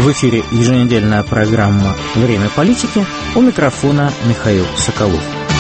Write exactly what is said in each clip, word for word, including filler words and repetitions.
В эфире еженедельная программа «Время политики», у микрофона Михаил Соколов.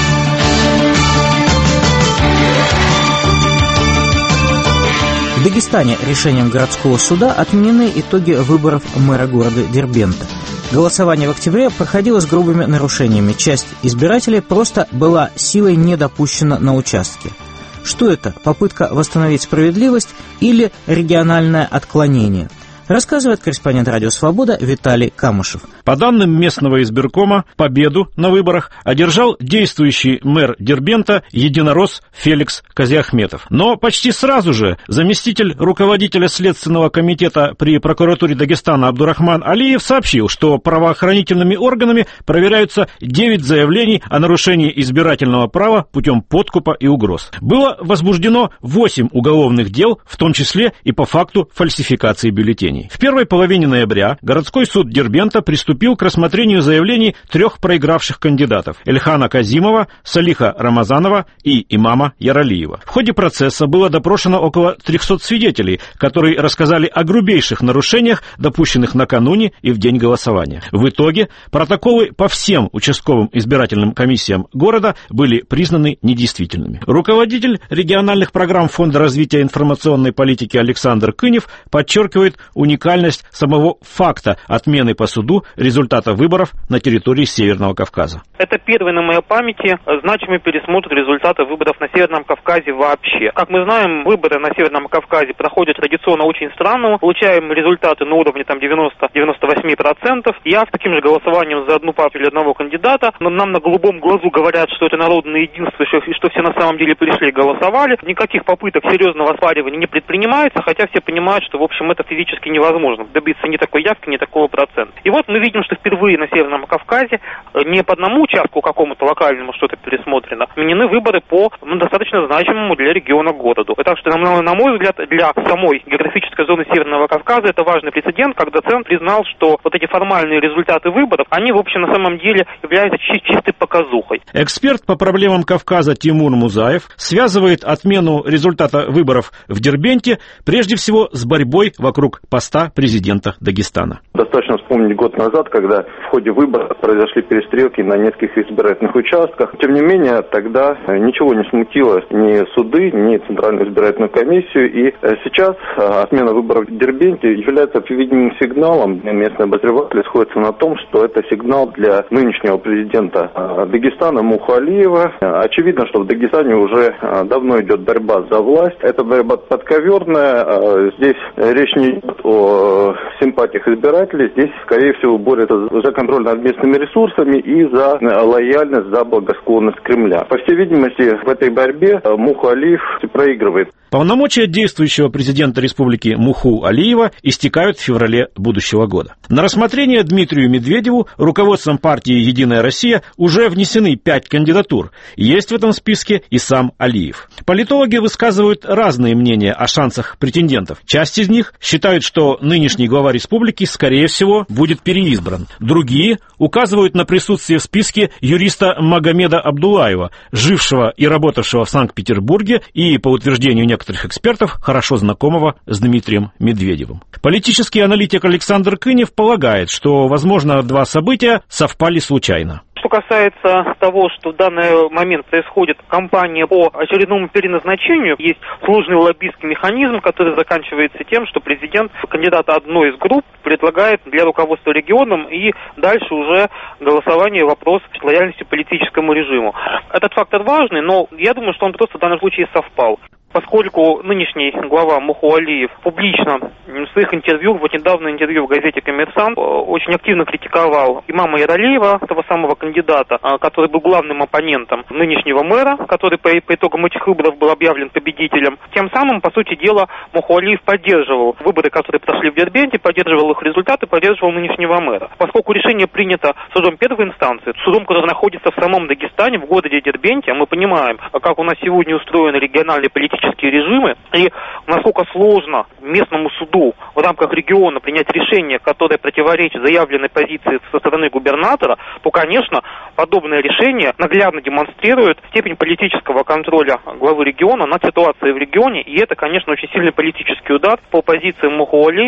В Дагестане решением городского суда отменены итоги выборов мэра города Дербента. Голосование в октябре проходило с грубыми нарушениями. Часть избирателей просто была силой не допущена на участке. Что это? Попытка восстановить справедливость или региональное отклонение? Рассказывает корреспондент «Радио Свобода» Виталий Камышев. По данным местного избиркома, победу на выборах одержал действующий мэр Дербента единорос Феликс Казиахметов. Но почти сразу же заместитель руководителя Следственного комитета при прокуратуре Дагестана Абдурахман Алиев сообщил, что правоохранительными органами проверяются девять заявлений о нарушении избирательного права путем подкупа и угроз. Было возбуждено восемь уголовных дел, в том числе и по факту фальсификации бюллетеней. В первой половине ноября городской суд Дербента приступил к рассмотрению заявлений трех проигравших кандидатов – Эльхана Казимова, Салиха Рамазанова и имама Яралиева. В ходе процесса было допрошено около трехсот свидетелей, которые рассказали о грубейших нарушениях, допущенных накануне и в день голосования. В итоге протоколы по всем участковым избирательным комиссиям города были признаны недействительными. Руководитель региональных программ Фонда развития информационной политики Александр Кынев подчеркивает уникальность самого факта отмены по суду результата выборов на территории Северного Кавказа. Это первый на моей памяти значимый пересмотр результатов выборов на Северном Кавказе вообще. Как мы знаем, выборы на Северном Кавказе проходят традиционно очень странно. Получаем результаты на уровне там девяносто-девяносто восемь процентов. Я с таким же голосованием за одну партию или одного кандидата. Но нам на голубом глазу говорят, что это народное единство, и что все на самом деле пришли и голосовали. Никаких попыток серьезного оспаривания не предпринимается, хотя все понимают, что в общем это физически невозможно добиться ни такой явки, ни такого процента. И вот мы видим, что впервые на Северном Кавказе не по одному участку какому-то локальному что-то пересмотрено, отменены выборы по ну, достаточно значимому для региона городу. Так что, на, на мой взгляд, для самой географической зоны Северного Кавказа это важный прецедент, когда Центр признал, что вот эти формальные результаты выборов, они, в общем, на самом деле являются чи- чистой показухой. Эксперт по проблемам Кавказа Тимур Музаев связывает отмену результата выборов в Дербенте прежде всего с борьбой вокруг поста президента Дагестана. Достаточно вспомнить год назад, когда в ходе выборов произошли перестрелки на нескольких избирательных участках. Тем не менее, тогда ничего не смутило ни суды, ни Центральную избирательную комиссию. И сейчас отмена выборов в Дербенте является видимым сигналом. Местные обозреватели сходятся на том, что это сигнал для нынешнего президента Дагестана Муху Алиева. Очевидно, что в Дагестане уже давно идет борьба за власть. Эта борьба подковерная. Здесь речь не идет о симпатиях избирателей. Здесь, скорее всего, борются за контроль над местными ресурсами и за лояльность, за благосклонность Кремля. По всей видимости, в этой борьбе Муху Алиев проигрывает. Полномочия действующего президента республики Муху Алиева истекают в феврале будущего года. На рассмотрение Дмитрию Медведеву руководством партии «Единая Россия» уже внесены пять кандидатур. Есть в этом списке и сам Алиев. Политологи высказывают разные мнения о шансах претендентов. Часть из них считают, что нынешний глава республики, скорее всего, будет переизбран. Другие указывают на присутствие в списке юриста Магомеда Абдуллаева, жившего и работавшего в Санкт-Петербурге и, по утверждению некоторых экспертов, хорошо знакомого с Дмитрием Медведевым. Политический аналитик Александр Кынев полагает, что, возможно, два события совпали случайно. Что касается того, что в данный момент происходит кампания по очередному переназначению, есть сложный лоббистский механизм, который заканчивается тем, что президент кандидата одной из групп предлагает для руководства регионом, и дальше уже голосование, вопрос лояльности политическому режиму. Этот фактор важный, но я думаю, что он просто в данном случае совпал. Поскольку нынешний глава Муху Алиев публично в своих интервью, вот недавно интервью в газете «Коммерсант», очень активно критиковал имама Яралиева, того самого кандидата, который был главным оппонентом нынешнего мэра, который по, по итогам этих выборов был объявлен победителем. Тем самым, по сути дела, Муху Алиев поддерживал выборы, которые прошли в Дербенте, поддерживал их результаты, поддерживал нынешнего мэра. Поскольку решение принято судом первой инстанции, судом, который находится в самом Дагестане, в городе Дербенте, мы понимаем, как у нас сегодня устроены региональные политические режимы, и насколько сложно местному суду в рамках региона принять решение, которое противоречит заявленной позиции со стороны губернатора, то, конечно, подобное решение наглядно демонстрирует степень политического контроля главы региона над ситуацией в регионе, и это, конечно, очень сильный политический удар по позиции Муху Алиева в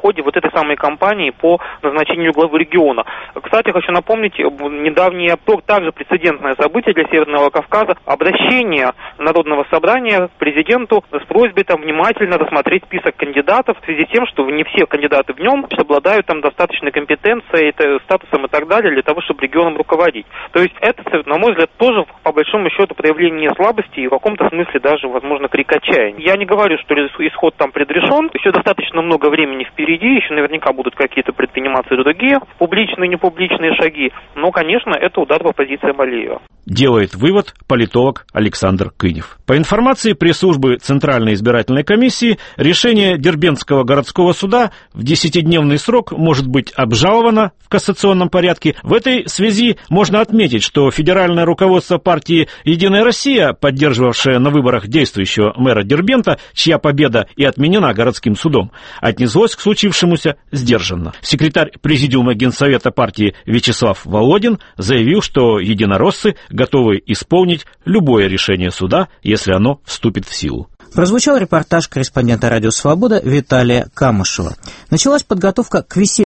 ходе вот этой самой кампании по назначению главы региона. Кстати, хочу напомнить, недавнее также прецедентное событие для Северного Кавказа, обращение Народного собрания к президенту с просьбой там внимательно рассмотреть список кандидатов в связи с тем, что не все кандидаты в нем обладают там достаточной компетенцией, статусом и так далее для того, чтобы регионом руководить. То есть это, на мой взгляд, тоже по большому счету проявление слабости и в каком-то смысле даже, возможно, крик отчаяния. Я не говорю, что исход там предрешен, еще достаточно много времени впереди, еще наверняка будут какие-то предприниматься другие публичные и непубличные шаги, но, конечно, это удар по позициям Алиева. Делает вывод политолог Александр Кынев. По информации пресс-службы Центральной избирательной комиссии, решение Дербентского городского суда в десятидневный срок может быть обжаловано в кассационном порядке. В этой связи можно отметить, что федеральное руководство партии «Единая Россия», поддерживавшее на выборах действующего мэра Дербента, чья победа и отменена городским судом, отнеслось к случившемуся сдержанно. Секретарь президиума Генсовета партии Вячеслав Володин заявил, что единороссы готовы исполнить любое решение суда, если оно вступит в силу. Прозвучал репортаж корреспондента «Радио Свобода» Виталия Камышева. Началась подготовка к весеннему